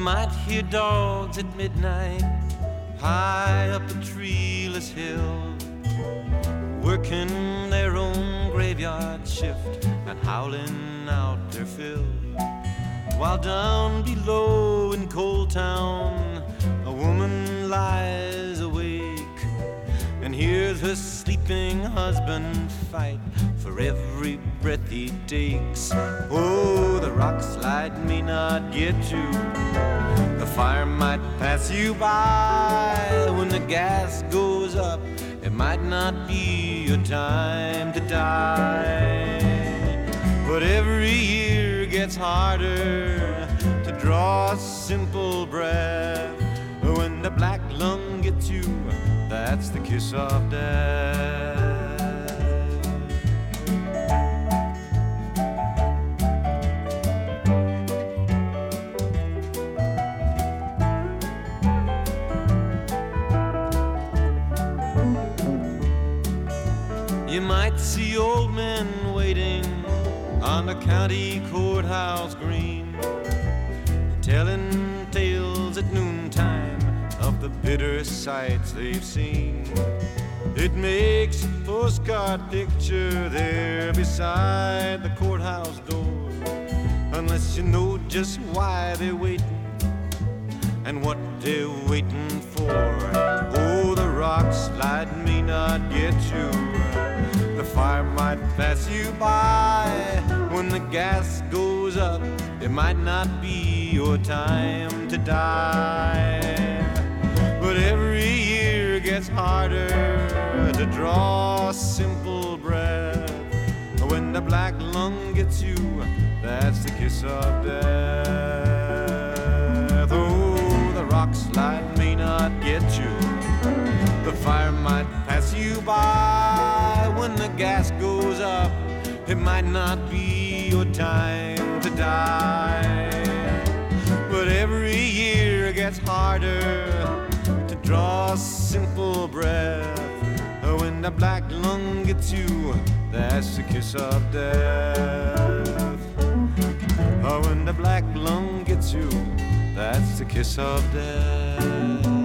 might hear dogs at midnight high up a treeless hill, working their own graveyard shift and howling out their fill. While down below in Coal Town, a woman lies awake and hears her sleeping husband fight for every breath he takes. Oh, the rock slide may not get you, the fire might pass you by. When the gas goes up, it might not be your time to die. But every year gets harder to draw a simple breath. When the black lung gets you, that's the kiss of death. You might see old men waiting on the county courthouse green, telling tales at noontime of the bitter sights they've seen. It makes a postcard picture there beside the courthouse door, unless you know just why they're waiting and what they're waiting for. Oh, the rock slide may not get you, the fire might pass you by. When the gas goes up, it might not be your time to die. But every year gets harder to draw a simple breath. When the black lung gets you, that's the kiss of death. Oh, the rock slide may not get you, the fire might pass you by. When the gas goes up, it might not be your time to die. But every year gets harder to draw a simple breath. When the black lung gets you, that's the kiss of death. When the black lung gets you, that's the kiss of death.